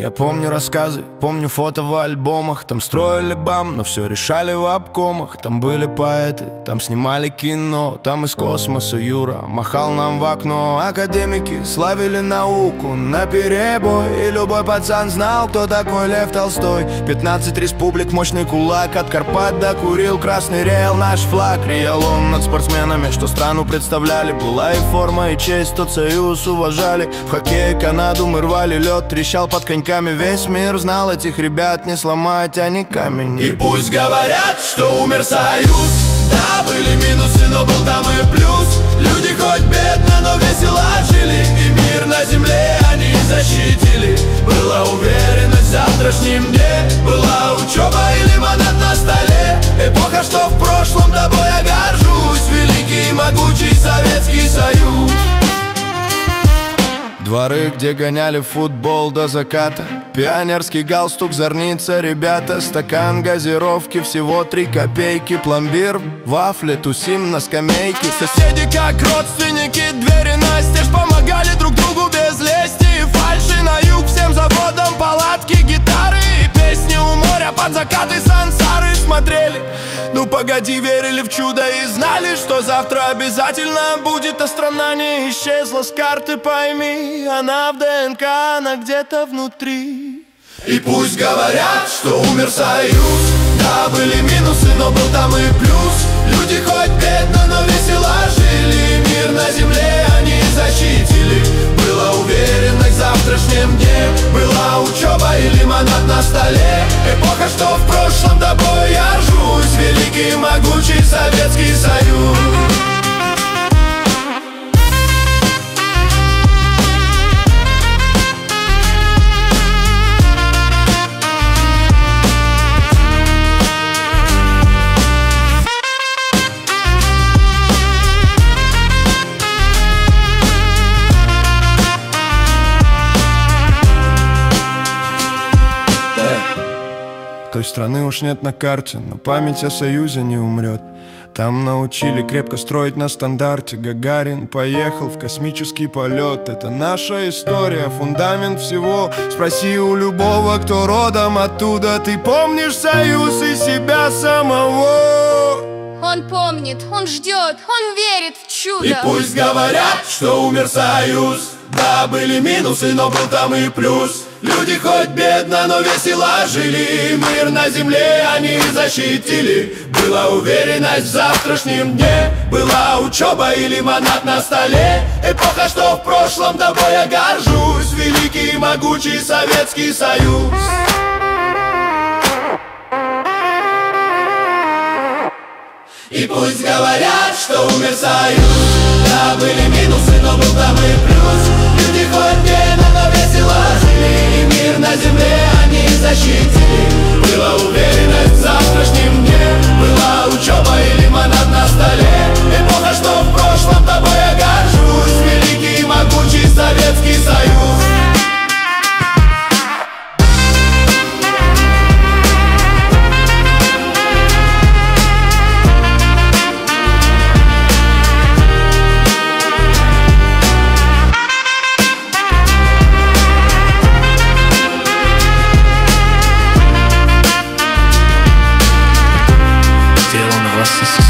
Я помню рассказы, помню фото в альбомах. Там строили бам, но все решали в обкомах. Там были поэты, там снимали кино. Там из космоса Юра махал нам в окно. Академики славили науку наперебой, и любой пацан знал, кто такой Лев Толстой. 15 республик, мощный кулак, от Карпат до Курил. Красный рел, наш флаг, реял он над спортсменами, что страну представляли. Была и форма, и честь, тот союз уважали. В хоккее Канаду мы рвали лед, трещал под коньками. Весь мир знал этих ребят, не сломать они камень. И пусть говорят, что умер союз, да, были минусы, но был там и плюс. Люди хоть бедно, но весело жили, и мир на земле они защитили. Была уверенность в завтрашнем дне, была учеба и лимонад на столе. Эпоха, что в прошлом, тобой я горжусь, великий и могучий Советский Союз. Дворы, где гоняли футбол до заката, пионерский галстук, зорница, ребята. Стакан газировки, всего 3 копейки. Пломбир, вафли, тусим на скамейке. Соседи как родственники, двери настежь, помогали друг другу без лести и фальши. На юг всем заводам палатки, гитары и песни у моря под закаты сансары смотрели. Ну погоди, верили в чудо и знали, что завтра обязательно будет. А страна не исчезла с карты, пойми, она в ДНК, она где-то внутри. И пусть говорят, что умер союз, да, были минусы, но был там и плюс. Люди хоть бедно, но весело жили, мир на земле они защитили. Была уверенность в завтрашнем дне, была учеба и лимонад на столе. Эпоха, что в прошлом, тобой я ржусь, великий и могучий Советский Союз. Той страны уж нет на карте, но память о Союзе не умрет. Там научили крепко строить на стандарте. Гагарин поехал в космический полет. Это наша история, фундамент всего. Спроси у любого, кто родом оттуда. Ты помнишь Союз и себя самого? Он помнит, он ждет, он верит в чудо. И пусть говорят, что умер союз, да, были минусы, но был там и плюс. Люди хоть бедно, но весело жили, и мир на земле они защитили. Была уверенность в завтрашнем дне, была учеба и лимонад на столе. Эпоха, что в прошлом, тобой я горжусь, великий и могучий Советский Союз. И пусть говорят, что умер союз, да, были минусы, но был там и плюс. Люди хоть бедно, но весело жили, и мир на земле они защитили. Была уверенность в завтрашнем дне, была учеба и лимонад на столе. Эпоха, что в прошлом, тобой я горжусь, великий и могучий Советский Союз. Сделано в СССР.